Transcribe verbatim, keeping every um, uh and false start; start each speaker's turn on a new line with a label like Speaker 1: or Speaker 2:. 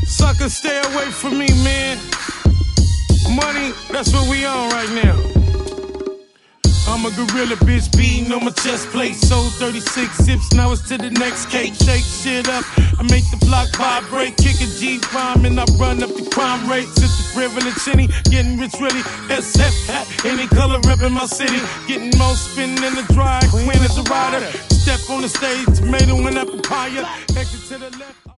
Speaker 1: Suckers, stay away from me, man. Money, that's what we on right now. I'm a gorilla, bitch, beating on my chest plate. Sold thirty-six zips, now it's to the next cake. Shake shit up, I make the block vibrate. Kick a G-bomb and I run up the crime rate. Since the privilege, any getting rich really. S F hat, any color reppin' my city. Getting more spinning in the dry, queen is a rider. Step on the stage, tomato and apple pie. Exit to the left.